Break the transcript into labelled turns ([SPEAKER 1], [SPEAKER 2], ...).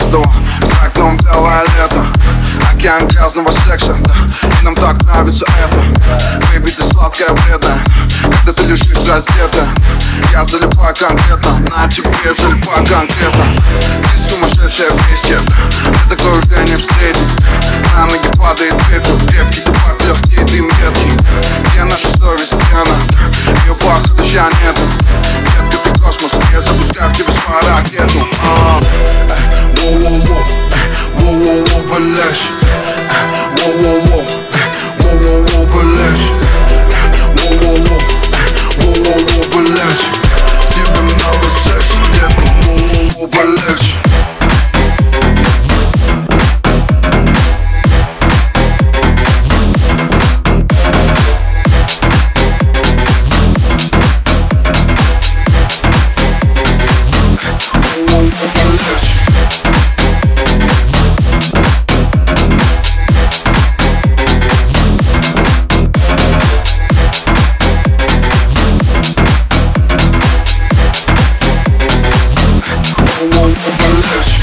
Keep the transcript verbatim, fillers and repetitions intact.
[SPEAKER 1] опаздывал. За окном белое лето, океан грязного секса, да. И нам так нравится это. Бэйби, ты сладкая, вредная, когда ты лежишь раздета. Я залипаю конкретно, на тебе залипаю конкретно. Ты сумасшедшая бестия, ты такой уже не встретить. На ноги падает пепел, крепкий табак, легкий дым едкий. Где наша совесть, где она? Ее походу ща нету. Детка, ты космос, я запускаю в тебя свою ракету. Воу-воу-воу, воу-воу-воу, полегче. Воу-воу-воу, воу-воу-воу, полегче. Воу-воу-воу, воу-воу-воу, полегче. В тебе много секса, детка, воу-воу-воу, полегче. Полегче.